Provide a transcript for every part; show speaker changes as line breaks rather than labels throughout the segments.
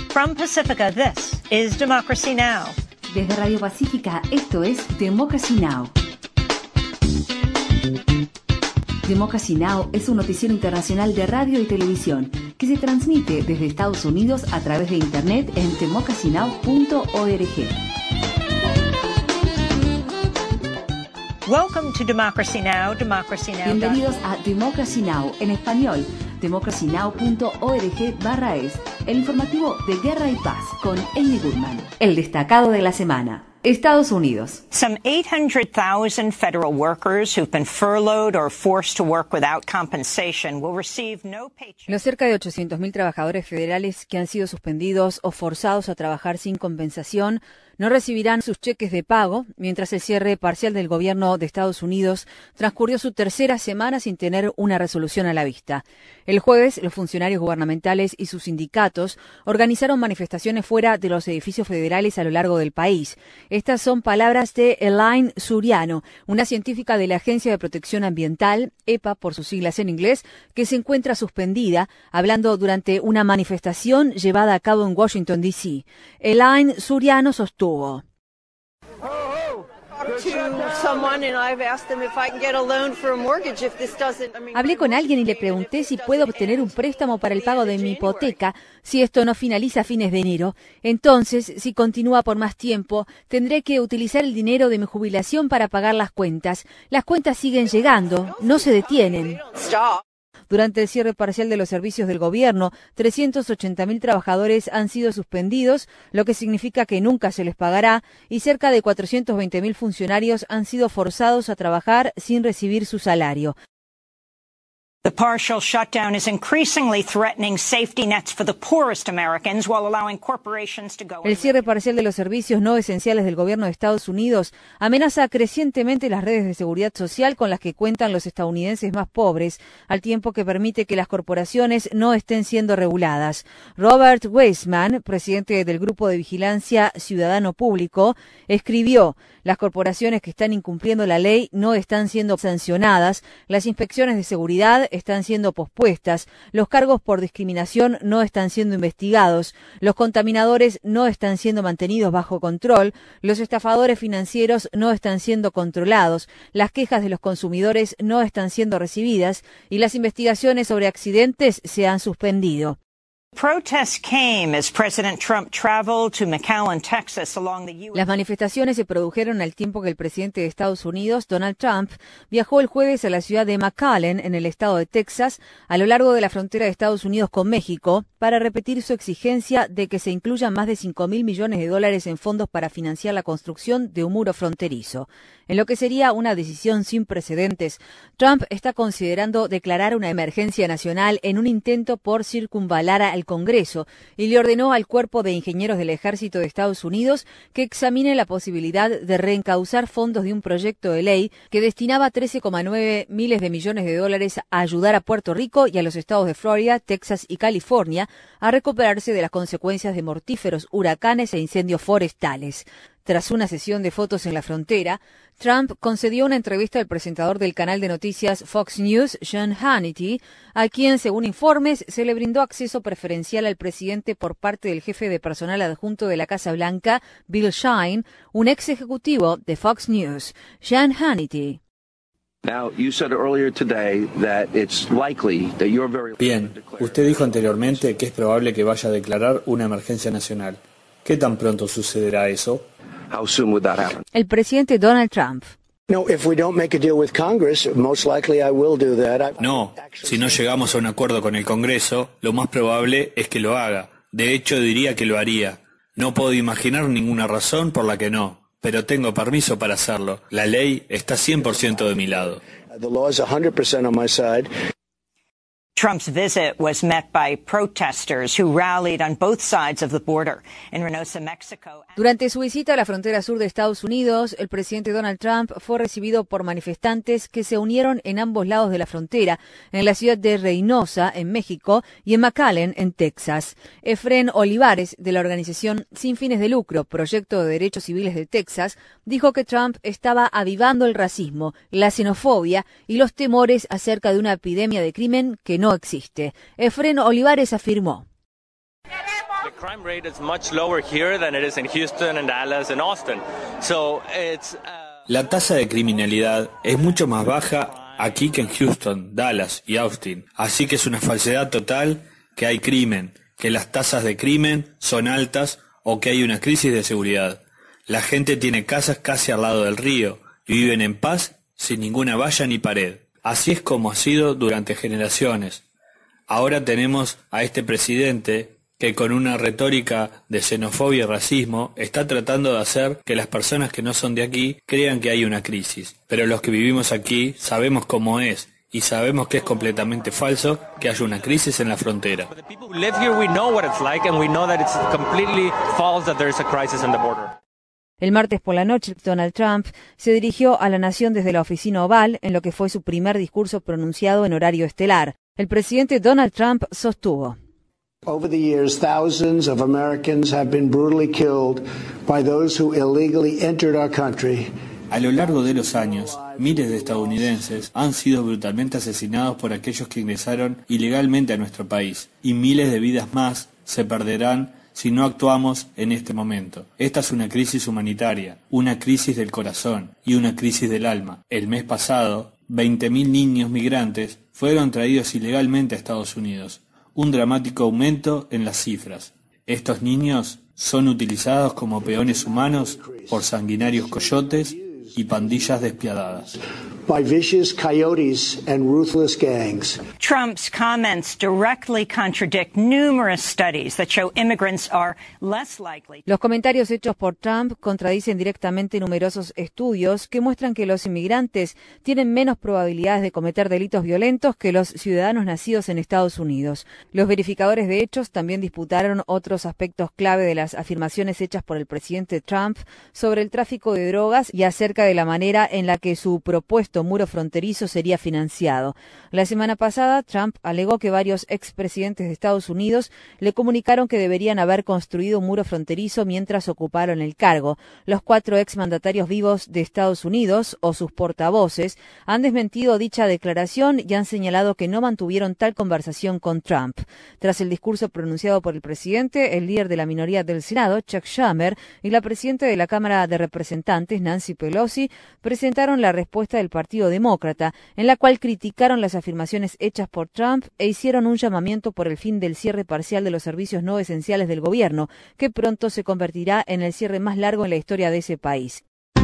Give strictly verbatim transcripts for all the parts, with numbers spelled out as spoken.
From Pacifica, this is Democracy Now!
Desde Radio Pacífica, esto es Democracy Now! Democracy Now! Es un noticiero internacional de radio y televisión que se transmite desde Estados Unidos a través de Internet en democracy now punto org.
Welcome to Democracy Now! Democracy Now.
Bienvenidos a Democracy Now! En español, democracy now punto org barra es, el informativo de Guerra y Paz con Amy Goodman. El destacado de la semana. Estados Unidos.
Some eight hundred thousand federal workers who've been furloughed or forced to work without compensation will receive no paycheck.
Los cerca de ochocientos mil trabajadores federales que han sido suspendidos o forzados a trabajar sin compensación no recibirán sus cheques de pago, mientras el cierre parcial del gobierno de Estados Unidos transcurrió su tercera semana sin tener una resolución a la vista. El jueves, los funcionarios gubernamentales y sus sindicatos organizaron manifestaciones fuera de los edificios federales a lo largo del país. Estas son palabras de Elaine Suriano, una científica de la Agencia de Protección Ambiental, E P A por sus siglas en inglés, que se encuentra suspendida, hablando durante una manifestación llevada a cabo en Washington, D C Elaine Suriano sostuvo: Hablé con alguien y le pregunté si puedo obtener un préstamo para el pago de mi hipoteca si esto no finaliza a fines de enero. Entonces, si continúa por más tiempo, tendré que utilizar el dinero de mi jubilación para pagar las cuentas. Las cuentas siguen llegando, no se detienen. Durante el cierre parcial de los servicios del gobierno, trescientos ochenta mil trabajadores han sido suspendidos, lo que significa que nunca se les pagará, y cerca de cuatrocientos veinte mil funcionarios han sido forzados a trabajar sin recibir su salario.
The partial shutdown is increasingly threatening safety nets for the poorest Americans while allowing corporations to go.
El cierre parcial de los servicios no esenciales del gobierno de Estados Unidos amenaza crecientemente las redes de seguridad social con las que cuentan los estadounidenses más pobres, al tiempo que permite que las corporaciones no estén siendo reguladas. Robert Weissman, presidente del Grupo de Vigilancia Ciudadano Público, escribió: las corporaciones que están incumpliendo la ley no están siendo sancionadas, las inspecciones de seguridad están siendo pospuestas, los cargos por discriminación no están siendo investigados, los contaminadores no están siendo mantenidos bajo control, los estafadores financieros no están siendo controlados, las quejas de los consumidores no están siendo recibidas y las investigaciones sobre accidentes se han suspendido. Las manifestaciones se produjeron al tiempo que el presidente de Estados Unidos, Donald Trump, viajó el jueves a la ciudad de McAllen, en el estado de Texas, a lo largo de la frontera de Estados Unidos con México, para repetir su exigencia de que se incluyan más de cinco mil millones de dólares en fondos para financiar la construcción de un muro fronterizo. En lo que sería una decisión sin precedentes, Trump está considerando declarar una emergencia nacional en un intento por circunvalar al Congreso y le ordenó al Cuerpo de Ingenieros del Ejército de Estados Unidos que examine la posibilidad de reencauzar fondos de un proyecto de ley que destinaba trece coma nueve miles de millones de dólares a ayudar a Puerto Rico y a los estados de Florida, Texas y California a recuperarse de las consecuencias de mortíferos huracanes e incendios forestales. Tras una sesión de fotos en la frontera, Trump concedió una entrevista al presentador del canal de noticias Fox News, Sean Hannity, a quien, según informes, se le brindó acceso preferencial al presidente por parte del jefe de personal adjunto de la Casa Blanca, Bill Shine, un ex ejecutivo de Fox News. Sean Hannity.
Bien, usted dijo anteriormente que es probable que vaya a declarar una emergencia nacional. ¿Qué tan pronto sucederá eso?
El presidente Donald Trump.
No, si no llegamos a un acuerdo con el Congreso, lo más probable es que lo haga. De hecho, diría que lo haría. No puedo imaginar ninguna razón por la que no, pero tengo permiso para hacerlo. La ley está cien por ciento de mi lado.
Trump's visit was met by protesters who rallied on both sides of the border in Reynosa, Mexico.
Durante su visita a la frontera sur de Estados Unidos, el presidente Donald Trump fue recibido por manifestantes que se unieron en ambos lados de la frontera, en la ciudad de Reynosa, en México, y en McAllen, en Texas. Efrén Olivares, de la organización sin fines de lucro Proyecto de Derechos Civiles de Texas, dijo que Trump estaba avivando el racismo, la xenofobia y los temores acerca de una epidemia de crimen que no existe. Efrén Olivares afirmó:
Queremos crime rate is much lower here than it is in Houston and Dallas and Austin. So it's uh...
La tasa de criminalidad es mucho más baja aquí que en Houston, Dallas y Austin. Así que es una falsedad total que hay crimen, que las tasas de crimen son altas o que hay una crisis de seguridad. La gente tiene casas casi al lado del río y viven en paz sin ninguna valla ni pared. Así es como ha sido durante generaciones. Ahora tenemos a este presidente que con una retórica de xenofobia y racismo está tratando de hacer que las personas que no son de aquí crean que hay una crisis. Pero los que vivimos aquí sabemos cómo es y sabemos que es completamente falso que haya una crisis en la frontera.
El martes por la noche, Donald Trump se dirigió a la nación desde la oficina Oval en lo que fue su primer discurso pronunciado en horario estelar. El presidente Donald Trump sostuvo:
Over the years, thousands of Americans have been brutally killed by those who illegally entered our country.
A lo largo de los años, miles de estadounidenses han sido brutalmente asesinados por aquellos que ingresaron ilegalmente a nuestro país, y miles de vidas más se perderán si no actuamos en este momento. Esta es una crisis humanitaria, una crisis del corazón y una crisis del alma. El mes pasado, veinte mil niños migrantes fueron traídos ilegalmente a Estados Unidos. Un dramático aumento en las cifras. Estos niños son utilizados como peones humanos por sanguinarios coyotes y pandillas despiadadas.
By vicious coyotes and ruthless gangs.
Trump's comments directly contradict numerous studies that show immigrants are less likely.
Los comentarios hechos por Trump contradicen directamente numerosos estudios que muestran que los inmigrantes tienen menos probabilidades de cometer delitos violentos que los ciudadanos nacidos en Estados Unidos. Los verificadores de hechos también disputaron otros aspectos clave de las afirmaciones hechas por el presidente Trump sobre el tráfico de drogas y acerca de la manera en la que su propuesto muro fronterizo sería financiado. La semana pasada, Trump alegó que varios expresidentes de Estados Unidos le comunicaron que deberían haber construido un muro fronterizo mientras ocuparon el cargo. Los cuatro exmandatarios vivos de Estados Unidos, o sus portavoces, han desmentido dicha declaración y han señalado que no mantuvieron tal conversación con Trump. Tras el discurso pronunciado por el presidente, el líder de la minoría del Senado, Chuck Schumer, y la presidenta de la Cámara de Representantes, Nancy Pelosi, presentaron la respuesta del Partido Demócrata, en la cual criticaron las afirmaciones hechas por Trump e hicieron un llamamiento por el fin del cierre parcial de los servicios no esenciales del gobierno, que pronto se convertirá en el cierre más largo en la historia de ese país.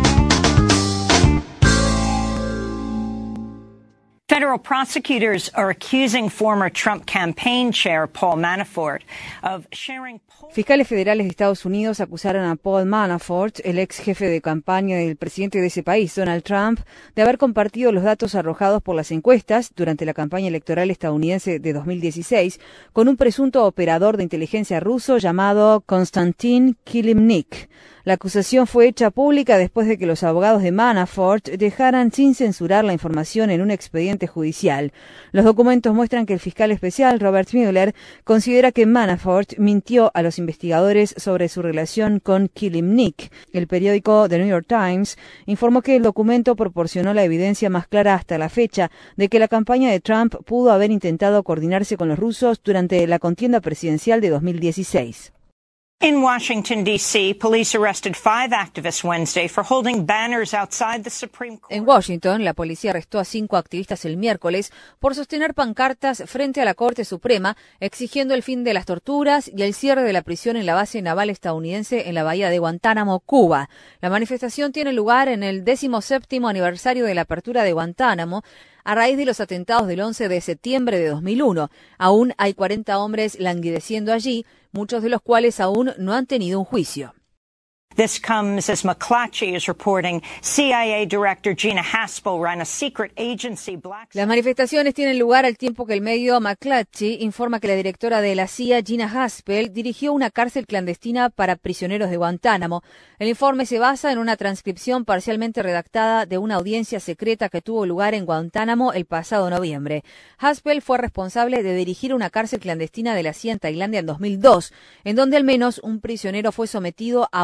Federal prosecutors are accusing former Trump campaign chair Paul Manafort of sharing.
Fiscales federales de Estados Unidos acusaron a Paul Manafort, el ex jefe de campaña del presidente de ese país, Donald Trump, de haber compartido los datos arrojados por las encuestas durante la campaña electoral estadounidense de dos mil dieciséis con un presunto operador de inteligencia ruso llamado Konstantin Kilimnik. La acusación fue hecha pública después de que los abogados de Manafort dejaran sin censurar la información en un expediente judicial. Los documentos muestran que el fiscal especial Robert Mueller considera que Manafort mintió a los investigadores sobre su relación con Kilimnik. El periódico The New York Times informó que el documento proporcionó la evidencia más clara hasta la fecha de que la campaña de Trump pudo haber intentado coordinarse con los rusos durante la contienda presidencial de dos mil dieciséis.
In Washington, D C, police arrested five activists Wednesday for holding banners outside the Supreme Court.
En Washington, la policía arrestó a cinco activistas el miércoles por sostener pancartas frente a la Corte Suprema exigiendo el fin de las torturas y el cierre de la prisión en la base naval estadounidense en la bahía de Guantánamo, Cuba. La manifestación tiene lugar en el decimoséptimo aniversario de la apertura de Guantánamo, a raíz de los atentados del once de septiembre de dos mil uno. Aún hay cuarenta hombres languideciendo allí, muchos de los cuales aún no han tenido un juicio.
This comes as McClatchy is reporting C I A Director Gina Haspel ran a secret agency black.
Las manifestaciones tienen lugar al tiempo que el medio McClatchy informa que la directora de la C I A, Gina Haspel, dirigió una cárcel clandestina para prisioneros de Guantánamo. El informe se basa en una transcripción parcialmente redactada de una audiencia secreta que tuvo lugar en Guantánamo el pasado noviembre. Haspel fue responsable de dirigir una cárcel clandestina de la C I A en Tailandia en dos mil dos, en donde al menos un prisionero fue sometido a ahogamiento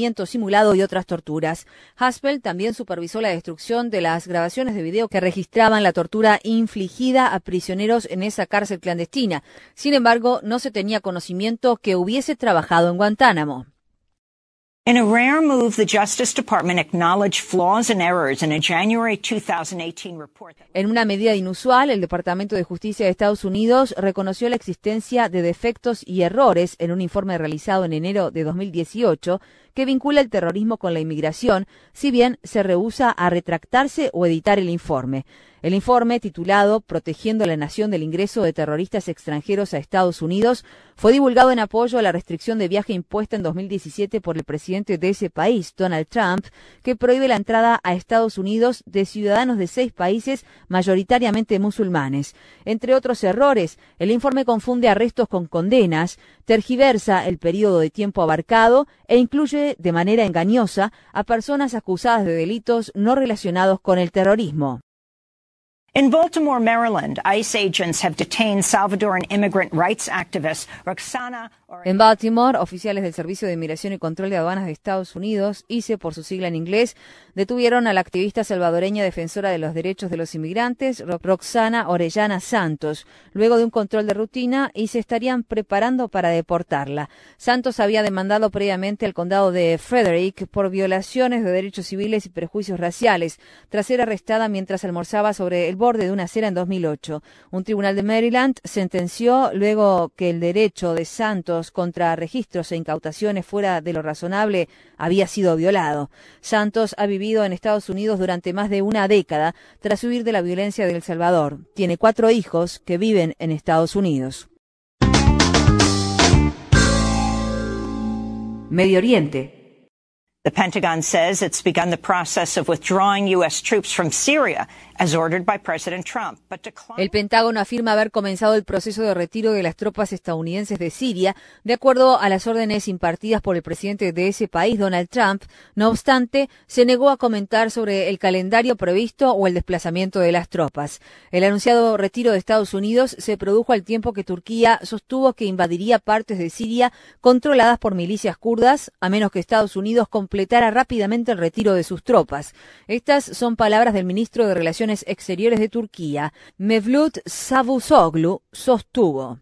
envenenamiento simulado y otras torturas. Haspel también supervisó la destrucción de las grabaciones de video que registraban la tortura infligida a prisioneros en esa cárcel clandestina. Sin embargo, no se tenía conocimiento que hubiese trabajado en Guantánamo.
In a rare move, the Justice Department acknowledged flaws and errors in a January two thousand eighteen report.
En una medida inusual, el Departamento de Justicia de Estados Unidos reconoció la existencia de defectos y errores en un informe realizado en enero de dos mil dieciocho que vincula el terrorismo con la inmigración, si bien se rehúsa a retractarse o editar el informe. El informe, titulado Protegiendo a la Nación del Ingreso de Terroristas Extranjeros a Estados Unidos, fue divulgado en apoyo a la restricción de viaje impuesta en dos mil diecisiete por el presidente de ese país, Donald Trump, que prohíbe la entrada a Estados Unidos de ciudadanos de seis países mayoritariamente musulmanes. Entre otros errores, el informe confunde arrestos con condenas, tergiversa el periodo de tiempo abarcado e incluye de manera engañosa a personas acusadas de delitos no relacionados con el terrorismo.
In Baltimore, Maryland, ICE agents have detained Salvadoran immigrant rights activist Roxana.
En Baltimore, oficiales del Servicio de Inmigración y Control de Aduanas de Estados Unidos, I C E por su sigla en inglés, detuvieron a la activista salvadoreña defensora de los derechos de los inmigrantes, Roxana Orellana Santos. Luego de un control de rutina, y se estarían preparando para deportarla. Santos había demandado previamente al condado de Frederick por violaciones de derechos civiles y prejuicios raciales, tras ser arrestada mientras almorzaba sobre el borde de una acera en dos mil ocho. Un tribunal de Maryland sentenció luego que el derecho de Santos contra registros e incautaciones fuera de lo razonable había sido violado. Santos ha vivido en Estados Unidos durante más de una década tras huir de la violencia de El Salvador. Tiene cuatro hijos que viven en Estados Unidos.
Medio Oriente.
The Pentagon says it's begun the process of withdrawing U S troops from Syria as ordered by President Trump, but declined.
El Pentágono afirma haber comenzado el proceso de retiro de las tropas estadounidenses de Siria, de acuerdo a las órdenes impartidas por el presidente de ese país, Donald Trump. No obstante, se negó a comentar sobre el calendario previsto o el desplazamiento de las tropas. El anunciado retiro de Estados Unidos se produjo al tiempo que Turquía sostuvo que invadiría partes de Siria controladas por milicias kurdas, a menos que Estados Unidos completara rápidamente el retiro de sus tropas. Estas son palabras del ministro de Relaciones Exteriores de Turquía, Mevlut Cavusoglu, sostuvo.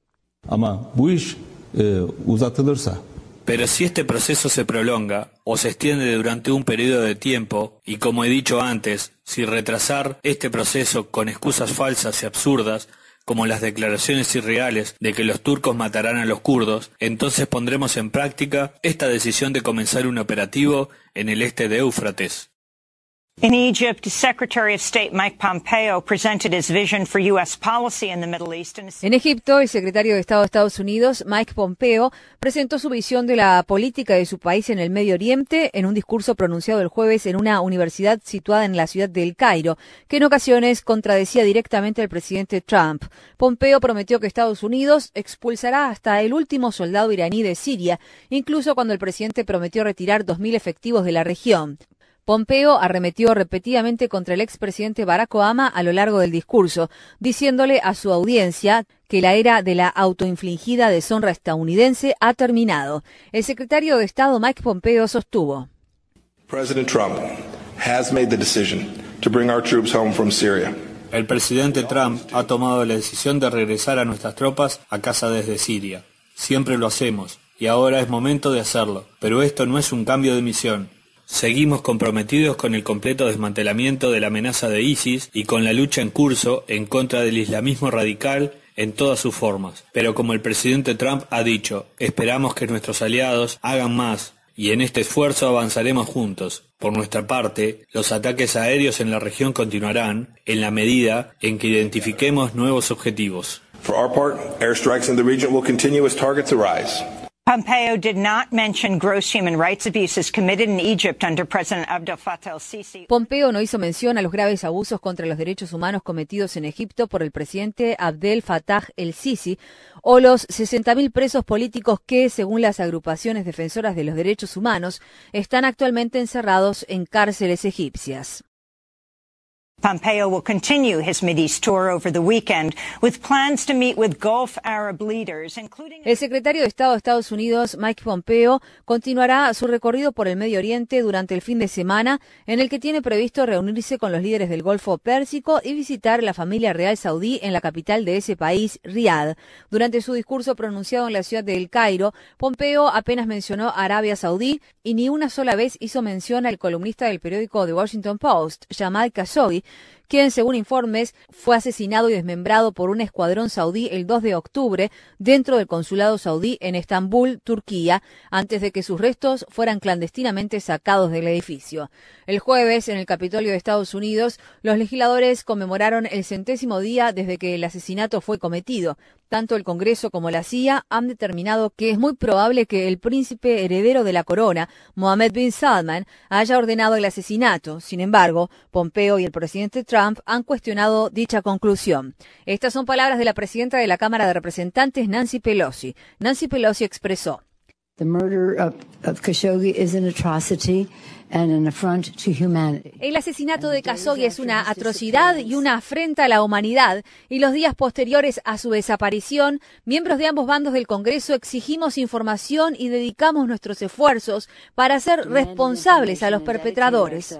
Pero si este proceso se prolonga o se extiende durante un periodo de tiempo, y como he dicho antes, si retrasar este proceso con excusas falsas y absurdas, como las declaraciones irreales de que los turcos matarán a los kurdos, entonces pondremos en práctica esta decisión de comenzar un operativo en el este de Éufrates.
In Egypt, Secretary of State Mike Pompeo presented his vision for U S policy in the Middle East.
En Egipto, el secretario de Estado de Estados Unidos, Mike Pompeo, presentó su visión de la política de su país en el Medio Oriente en un discurso pronunciado el jueves en una universidad situada en la ciudad de El Cairo, que en ocasiones contradecía directamente al presidente Trump. Pompeo prometió que Estados Unidos expulsará hasta el último soldado iraní de Siria, incluso cuando el presidente prometió retirar dos mil efectivos de la región. Pompeo arremetió repetidamente contra el expresidente Barack Obama a lo largo del discurso, diciéndole a su audiencia que la era de la autoinfligida deshonra estadounidense ha terminado. El secretario de Estado Mike Pompeo sostuvo:
President Trump has made the decision to bring our troops home from Syria.
El presidente Trump ha tomado la decisión de regresar a nuestras tropas a casa desde Siria. Siempre lo hacemos, y ahora es momento de hacerlo, pero esto no es un cambio de misión. Seguimos comprometidos con el completo desmantelamiento de la amenaza de ISIS y con la lucha en curso en contra del islamismo radical en todas sus formas. Pero como el presidente Trump ha dicho, esperamos que nuestros aliados hagan más y en este esfuerzo avanzaremos juntos. Por nuestra parte, los ataques aéreos en la región continuarán en la medida en que identifiquemos nuevos objetivos.
For our part, airstrikes in the region will continue as targets arise.
Pompeo did not mention gross human rights abuses committed in Egypt under President Abdel Fattah el-Sisi.
Pompeo no hizo mención a los graves abusos contra los derechos humanos cometidos en Egipto por el presidente Abdel Fattah el-Sisi o los sesenta mil presos políticos que, según las agrupaciones defensoras de los derechos humanos, están actualmente encerrados en cárceles egipcias.
Pompeo will continue his Mideast tour over the weekend with plans to meet with Gulf Arab leaders, including...
El secretario de Estado de Estados Unidos, Mike Pompeo, continuará su recorrido por el Medio Oriente durante el fin de semana, en el que tiene previsto reunirse con los líderes del Golfo Pérsico y visitar la familia real saudí en la capital de ese país, Riad. Durante su discurso pronunciado en la ciudad de El Cairo, Pompeo apenas mencionó a Arabia Saudí y ni una sola vez hizo mención al columnista del periódico The Washington Post, Jamal Khashoggi, quien, según informes, fue asesinado y desmembrado por un escuadrón saudí el dos de octubre dentro del consulado saudí en Estambul, Turquía, antes de que sus restos fueran clandestinamente sacados del edificio. El jueves, en el Capitolio de Estados Unidos, los legisladores conmemoraron el centésimo día desde que el asesinato fue cometido. Tanto el Congreso como la C I A han determinado que es muy probable que el príncipe heredero de la corona, Mohammed bin Salman, haya ordenado el asesinato. Sin embargo, Pompeo y el presidente Trump han cuestionado dicha conclusión. Estas son palabras de la presidenta de la Cámara de Representantes, Nancy Pelosi. Nancy Pelosi expresó:
The murder of, of Khashoggi is an atrocity and an affront to humanity.
El asesinato de Khashoggi es una atrocidad y una afrenta a la humanidad, y los días posteriores a su desaparición, miembros de ambos bandos del Congreso exigimos información y dedicamos nuestros esfuerzos para hacer responsables a los perpetradores.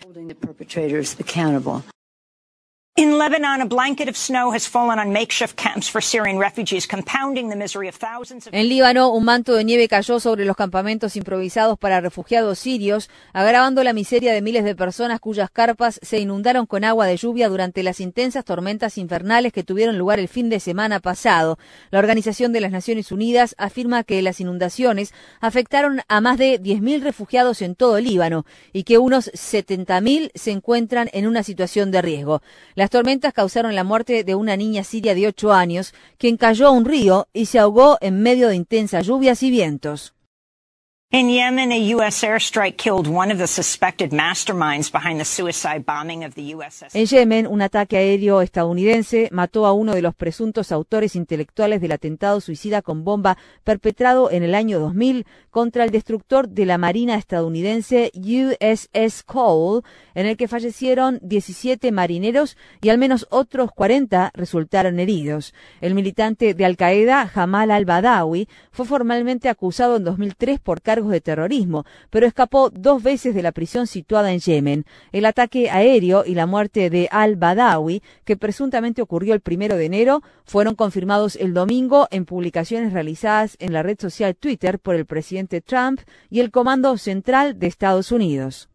In Lebanon, a blanket of snow has fallen on makeshift camps for Syrian refugees, compounding the misery of thousands of...
En Líbano, un manto de nieve cayó sobre los campamentos improvisados para refugiados sirios, agravando la miseria de miles de personas cuyas carpas se inundaron con agua de lluvia durante las intensas tormentas infernales que tuvieron lugar el fin de semana pasado. La Organización de las Naciones Unidas afirma que las inundaciones afectaron a más de diez mil refugiados en todo Líbano y que unos setenta mil se encuentran en una situación de riesgo. La Las tormentas causaron la muerte de una niña siria de ocho años, quien cayó a un río y se ahogó en medio de intensas lluvias y vientos.
In Yemen, a U S airstrike killed one of the suspected masterminds behind the suicide bombing of the U S S.
En Yemen, un ataque aéreo estadounidense mató a uno de los presuntos autores intelectuales del atentado suicida con bomba perpetrado en el año dos mil contra el destructor de la Marina estadounidense U S S Cole, en el que fallecieron diecisiete marineros y al menos otros cuarenta resultaron heridos. El militante de Al-Qaeda, Jamal al-Badawi, fue formalmente acusado en dos mil tres por cargos de terrorismo, pero escapó dos veces de la prisión situada en Yemen. El ataque aéreo y la muerte de al-Badawi, que presuntamente ocurrió el primero de enero, fueron confirmados el domingo en publicaciones realizadas en la red social Twitter por el presidente Trump y el Comando Central de Estados Unidos.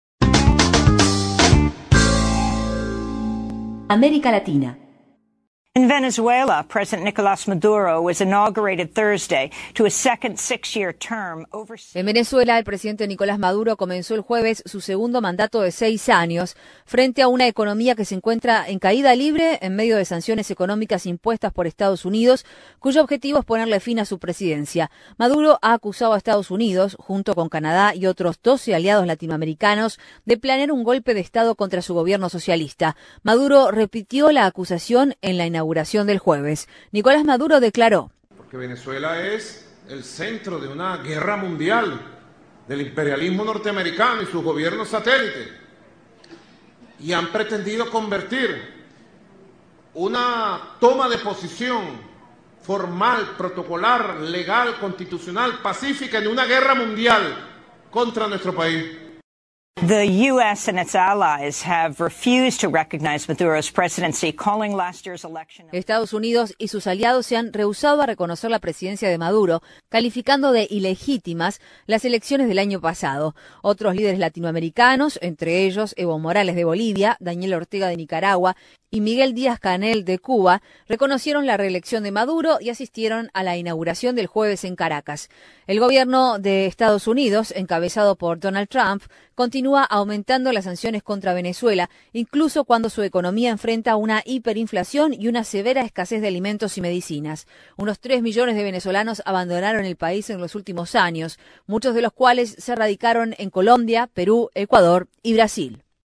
América Latina.
In Venezuela, President Nicolás Maduro was inaugurated Thursday to a second six-year term over...
En Venezuela, el presidente Nicolás Maduro comenzó el jueves su segundo mandato de seis años frente a una economía que se encuentra en caída libre en medio de sanciones económicas impuestas por Estados Unidos, cuyo objetivo es ponerle fin a su presidencia. Maduro ha acusado a Estados Unidos, junto con Canadá y otros doce aliados latinoamericanos, de planear un golpe de Estado contra su gobierno socialista. Maduro repitió la acusación en la inauguración inauguración del jueves. Nicolás Maduro declaró:
Porque Venezuela es el centro de una guerra mundial del imperialismo norteamericano y sus gobiernos satélites, y han pretendido convertir una toma de posición formal, protocolar, legal, constitucional, pacífica en una guerra mundial contra nuestro país.
The U S and its allies have refused to recognize Maduro's presidency, calling last year's election...
Estados Unidos y sus aliados se han rehusado a reconocer la presidencia de Maduro, calificando de ilegítimas las elecciones del año pasado. Otros líderes latinoamericanos, entre ellos Evo Morales de Bolivia, Daniel Ortega de Nicaragua y Miguel Díaz-Canel de Cuba, reconocieron la reelección de Maduro y asistieron a la inauguración del jueves en Caracas. El gobierno de Estados Unidos, encabezado por Donald Trump, continúa aumentando las sanciones contra Venezuela, incluso cuando su economía enfrenta una hiperinflación y una severa escasez de alimentos y medicinas. Unos tres millones de venezolanos abandonaron el país en los últimos años, muchos de los cuales se radicaron en Colombia, Perú, Ecuador y Brasil.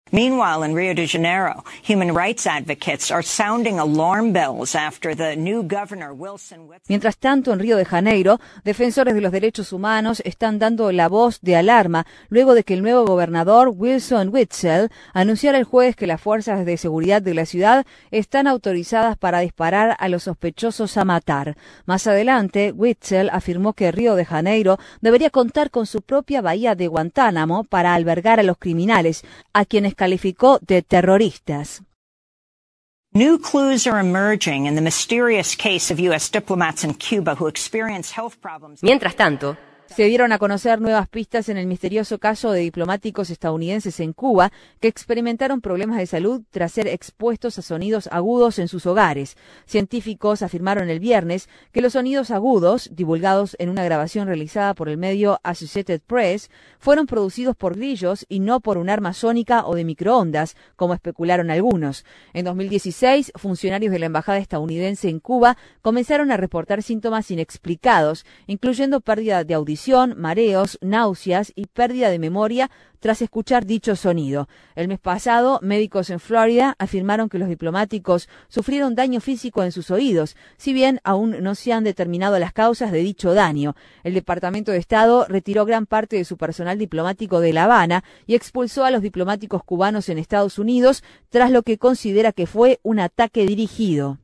Meanwhile, in Rio de Janeiro, human rights advocates are sounding alarm bells after the new governor, Wilson Witzel.
Mientras tanto, en Río de Janeiro, defensores de los derechos humanos están dando la voz de alarma luego de que el nuevo gobernador, Wilson Witzel, anunciara el jueves que las fuerzas de seguridad de la ciudad están autorizadas para disparar a los sospechosos a matar. Más adelante, Witzel afirmó que Río de Janeiro debería contar con su propia bahía de Guantánamo para albergar a los criminales, a quienes calificó de terroristas.
New clues are emerging in the mysterious case of U S diplomats in Cuba who experienced health problems.
Mientras tanto, se dieron a conocer nuevas pistas en el misterioso caso de diplomáticos estadounidenses en Cuba que experimentaron problemas de salud tras ser expuestos a sonidos agudos en sus hogares. Científicos afirmaron el viernes que los sonidos agudos, divulgados en una grabación realizada por el medio Associated Press, fueron producidos por grillos y no por un arma sónica o de microondas, como especularon algunos. En dos mil dieciséis, funcionarios de la embajada estadounidense en Cuba comenzaron a reportar síntomas inexplicados, incluyendo pérdida de audición, mareos, náuseas y pérdida de memoria tras escuchar dicho sonido. El mes pasado, médicos en Florida afirmaron que los diplomáticos sufrieron daño físico en sus oídos, si bien aún no se han determinado las causas de dicho daño. El Departamento de Estado retiró gran parte de su personal diplomático de La Habana y expulsó a los diplomáticos cubanos en Estados Unidos tras lo que considera que fue un ataque dirigido.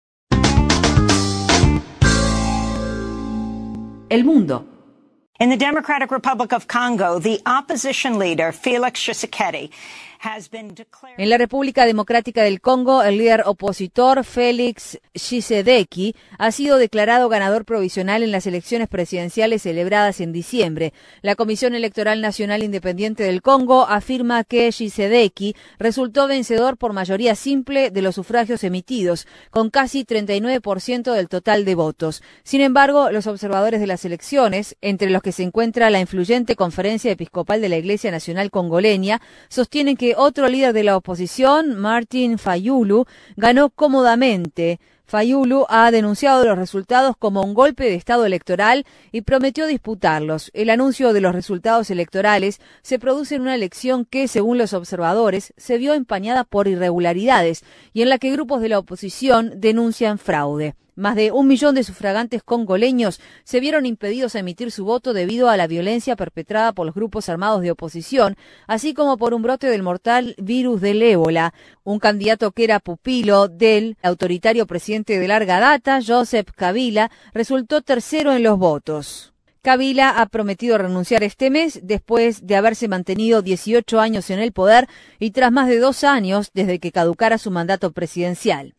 El mundo.
In the Democratic Republic of Congo, the opposition leader, Felix Tshisekedi, has been declared...
En la República Democrática del Congo, el líder opositor Félix Tshisekedi ha sido declarado ganador provisional en las elecciones presidenciales celebradas en diciembre. La Comisión Electoral Nacional Independiente del Congo afirma que Tshisekedi resultó vencedor por mayoría simple de los sufragios emitidos, con casi treinta y nueve por ciento del total de votos. Sin embargo, los observadores de las elecciones, entre los que se encuentra la influyente Conferencia Episcopal de la Iglesia Nacional Congoleña, sostienen que otro líder de la oposición, Martin Fayulu, ganó cómodamente. Fayulu ha denunciado los resultados como un golpe de Estado electoral y prometió disputarlos. El anuncio de los resultados electorales se produce en una elección que, según los observadores, se vio empañada por irregularidades y en la que grupos de la oposición denuncian fraude. Más de un millón de sufragantes congoleños se vieron impedidos a emitir su voto debido a la violencia perpetrada por los grupos armados de oposición, así como por un brote del mortal virus del ébola. Un candidato que era pupilo del autoritario presidente de larga data, Joseph Kabila, resultó tercero en los votos. Kabila ha prometido renunciar este mes después de haberse mantenido dieciocho años en el poder y tras más de dos años desde que caducara su mandato presidencial.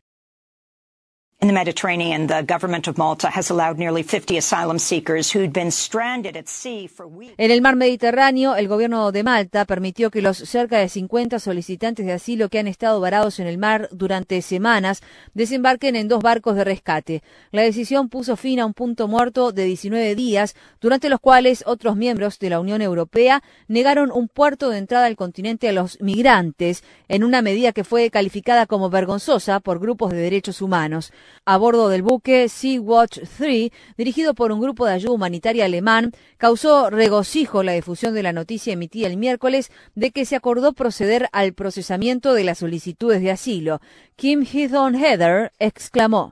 In the Mediterranean, the government of Malta has allowed nearly fifty asylum seekers who'd been stranded at sea for weeks.
En el mar Mediterráneo, el gobierno de Malta permitió que los cerca de cincuenta solicitantes de asilo que han estado varados en el mar durante semanas desembarquen en dos barcos de rescate. La decisión puso fin a un punto muerto de diecinueve días, durante los cuales otros miembros de la Unión Europea negaron un puerto de entrada al continente a los migrantes, en una medida que fue calificada como vergonzosa por grupos de derechos humanos. A bordo del buque Sea-Watch tres, dirigido por un grupo de ayuda humanitaria alemán, causó regocijo la difusión de la noticia emitida el miércoles de que se acordó proceder al procesamiento de las solicitudes de asilo. Kim Heaton-Heather exclamó: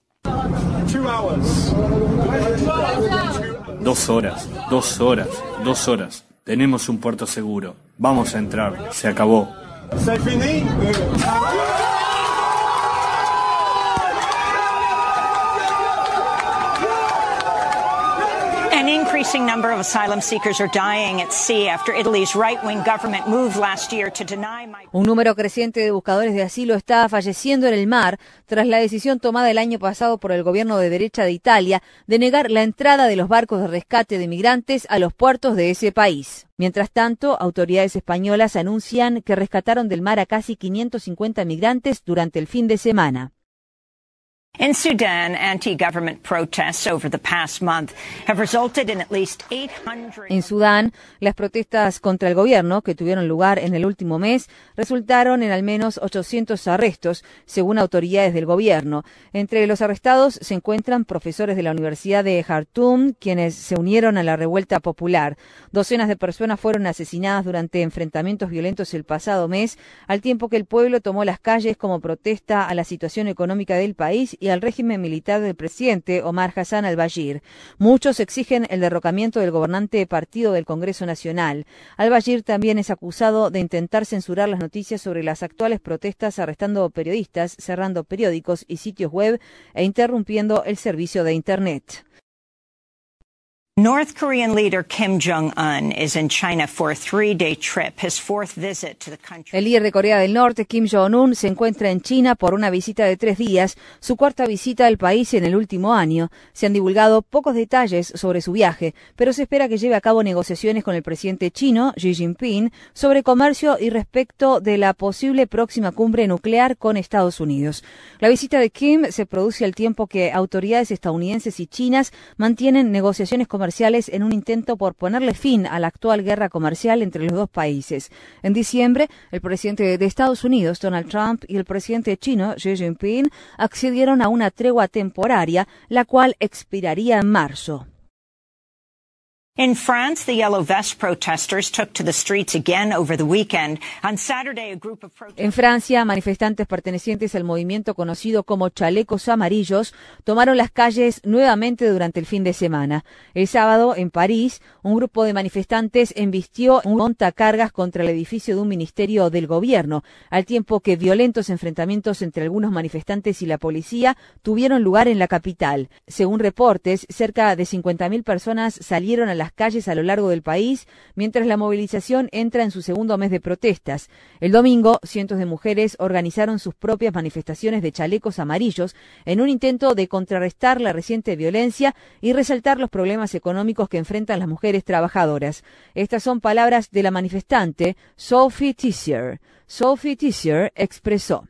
Dos horas, dos horas, dos horas. Tenemos un puerto seguro. Vamos a entrar. Se acabó.
An increasing number of asylum seekers are dying at sea after Italy's right-wing government moved last year to deny my...
Un número creciente de buscadores de asilo está falleciendo en el mar tras la decisión tomada el año pasado por el gobierno de derecha de Italia de negar la entrada de los barcos de rescate de migrantes a los puertos de ese país. Mientras tanto, autoridades españolas anuncian que rescataron del mar a casi quinientos cincuenta migrantes durante el fin de semana.
In Sudan, anti-government protests over the past month have resulted in at least eight hundred...
En Sudán, las protestas contra el gobierno que tuvieron lugar en el último mes resultaron en al menos ochocientos arrestos, según autoridades del gobierno. Entre los arrestados se encuentran profesores de la Universidad de Jartum, quienes se unieron a la revuelta popular. Docenas de personas fueron asesinadas durante enfrentamientos violentos el pasado mes, al tiempo que el pueblo tomó las calles como protesta a la situación económica del país y al régimen militar del presidente Omar Hassan al-Bashir. Muchos exigen el derrocamiento del gobernante partido del Congreso Nacional. Al-Bashir también es acusado de intentar censurar las noticias sobre las actuales protestas, arrestando periodistas, cerrando periódicos y sitios web e interrumpiendo el servicio de Internet.
North Korean leader Kim Jong-un is in China for a three-day trip, his fourth visit to the country.
El líder de Corea del Norte, Kim Jong-un, se encuentra en China por una visita de tres días, su cuarta visita al país en el último año. Se han divulgado pocos detalles sobre su viaje, pero se espera que lleve a cabo negociaciones con el presidente chino, Xi Jinping, sobre comercio y respecto de la posible próxima cumbre nuclear con Estados Unidos. La visita de Kim se produce al tiempo que autoridades estadounidenses y chinas mantienen negociaciones comerciales comerciales en un intento por ponerle fin a la actual guerra comercial entre los dos países. En diciembre, el presidente de Estados Unidos, Donald Trump, y el presidente chino, Xi Jinping, accedieron a una tregua temporaria, la cual expiraría en marzo.
In France, the Yellow Vest protesters took to the streets again over the weekend. On Saturday, a group of protesters...
En Francia, manifestantes pertenecientes al movimiento conocido como Chalecos Amarillos tomaron las calles nuevamente durante el fin de semana. El sábado, en París, un grupo de manifestantes embistió un montacargas contra el edificio de un ministerio del gobierno, al tiempo que violentos enfrentamientos entre algunos manifestantes y la policía tuvieron lugar en la capital. Según reportes, cerca de cincuenta mil personas salieron a la las calles a lo largo del país, mientras la movilización entra en su segundo mes de protestas. El domingo, cientos de mujeres organizaron sus propias manifestaciones de chalecos amarillos en un intento de contrarrestar la reciente violencia y resaltar los problemas económicos que enfrentan las mujeres trabajadoras. Estas son palabras de la manifestante Sophie Tissier. Sophie Tissier expresó: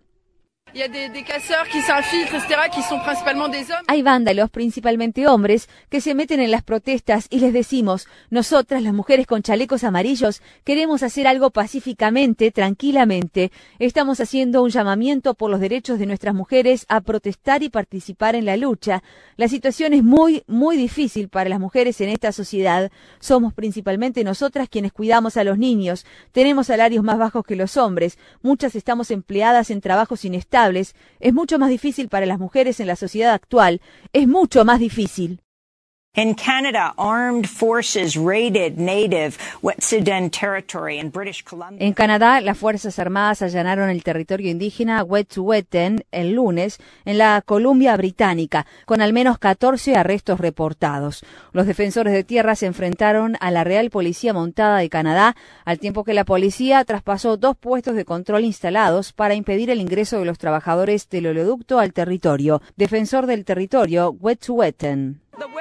Hay vándalos, principalmente hombres, que se meten en las protestas y les decimos, nosotras, las mujeres con chalecos amarillos, queremos hacer algo pacíficamente, tranquilamente. Estamos haciendo un llamamiento por los derechos de nuestras mujeres a protestar y participar en la lucha. La situación es muy, muy difícil para las mujeres en esta sociedad. Somos principalmente nosotras quienes cuidamos a los niños. Tenemos salarios más bajos que los hombres. Muchas estamos empleadas en trabajos inestables. Es mucho más difícil para las mujeres en la sociedad actual. Es mucho más difícil.
In Canada, armed forces raided native Wet'suwet'en territory in British Columbia.
En Canadá, las Fuerzas Armadas allanaron el territorio indígena Wet'suwet'en el lunes en la Columbia Británica, con al menos catorce arrestos reportados. Los defensores de tierra se enfrentaron a la Real Policía Montada de Canadá, al tiempo que la policía traspasó dos puestos de control instalados para impedir el ingreso de los trabajadores del oleoducto al territorio. Defensor del territorio, Wet'suwet'en.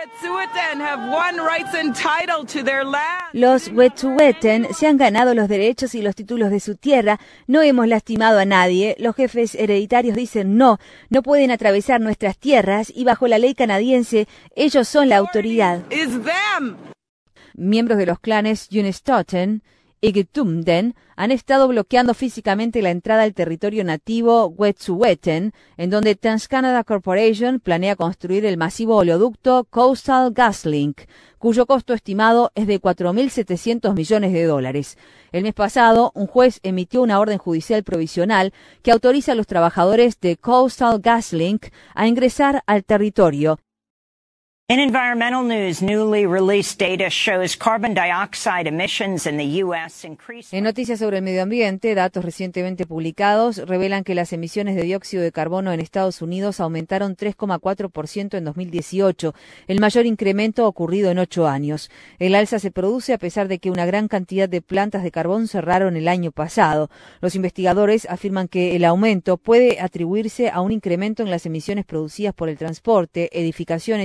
Los Wet'suwet'en se han ganado los derechos y los títulos de su tierra. No hemos lastimado a nadie. Los jefes hereditarios dicen no, no pueden atravesar nuestras tierras y bajo la ley canadiense ellos son la autoridad. Miembros de los clanes Unistoten y Gtumden han estado bloqueando físicamente la entrada al territorio nativo Wet'suwet'en, en donde TransCanada Corporation planea construir el masivo oleoducto Coastal GasLink, cuyo costo estimado es de cuatro mil setecientos millones de dólares. El mes pasado, un juez emitió una orden judicial provisional que autoriza a los trabajadores de Coastal GasLink a ingresar al territorio.
In environmental news, newly released data shows carbon dioxide emissions in the U S increased.
En noticias sobre el medio ambiente, datos recientemente publicados revelan que las emisiones de dióxido de carbono en Estados Unidos aumentaron tres coma cuatro por ciento en dos mil dieciocho, el mayor incremento ocurrido en ocho años. El alza se produce a pesar de que una gran cantidad de plantas de carbón cerraron el año pasado. Los investigadores afirman que el aumento puede atribuirse a un incremento en las emisiones producidas por el transporte, edificaciones y fábricas.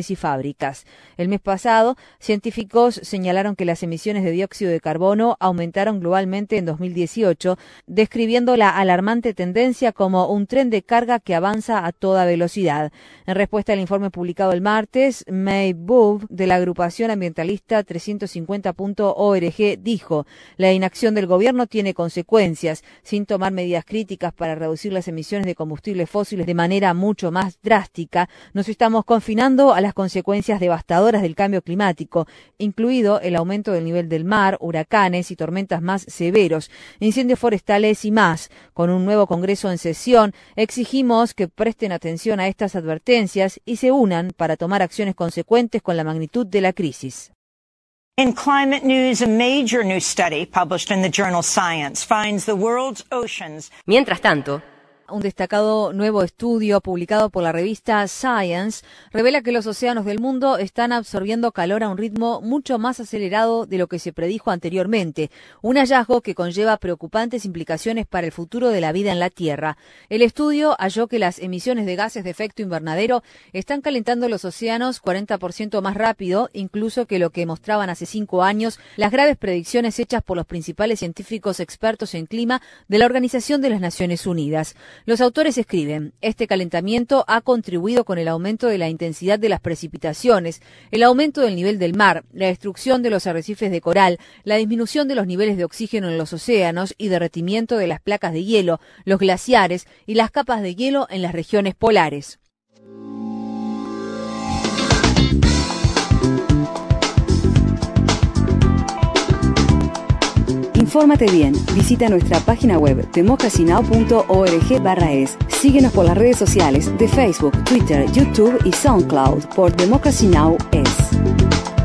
históricas. El mes pasado, científicos señalaron que las emisiones de dióxido de carbono aumentaron globalmente en dos mil dieciocho, describiendo la alarmante tendencia como un tren de carga que avanza a toda velocidad. En respuesta al informe publicado el martes, May Boove, de la agrupación ambientalista trescientos cincuenta punto org, dijo: la inacción del gobierno tiene consecuencias. Sin tomar medidas críticas para reducir las emisiones de combustibles fósiles de manera mucho más drástica, nos estamos confinando a las consecuencias devastadoras del cambio climático, incluido el aumento del nivel del mar, huracanes y tormentas más severos, incendios forestales y más. Con un nuevo Congreso en sesión, exigimos que presten atención a estas advertencias y se unan para tomar acciones consecuentes con la magnitud de la crisis.
In climate news, a major new study published in the journal Science finds the world's oceans.
Mientras tanto, un destacado nuevo estudio publicado por la revista Science revela que los océanos del mundo están absorbiendo calor a un ritmo mucho más acelerado de lo que se predijo anteriormente, un hallazgo que conlleva preocupantes implicaciones para el futuro de la vida en la Tierra. El estudio halló que las emisiones de gases de efecto invernadero están calentando los océanos cuarenta por ciento más rápido, incluso que lo que mostraban hace cinco años las graves predicciones hechas por los principales científicos expertos en clima de la Organización de las Naciones Unidas. Los autores escriben: este calentamiento ha contribuido con el aumento de la intensidad de las precipitaciones, el aumento del nivel del mar, la destrucción de los arrecifes de coral, la disminución de los niveles de oxígeno en los océanos y derretimiento de las placas de hielo, los glaciares y las capas de hielo en las regiones polares.
Infórmate bien, visita nuestra página web democracy now punto org barra es. Síguenos por las redes sociales de Facebook, Twitter, YouTube y SoundCloud por Democracy Now! Es.